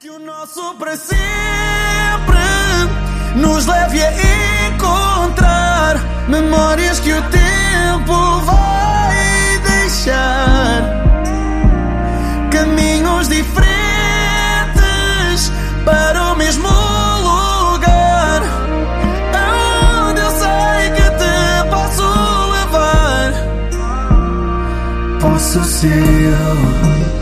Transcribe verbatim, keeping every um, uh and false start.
Que o nosso para sempre nos leve a encontrar memórias que o tempo vai deixar, caminhos diferentes para o mesmo lugar, aonde eu sei que te posso levar. Posso ser eu.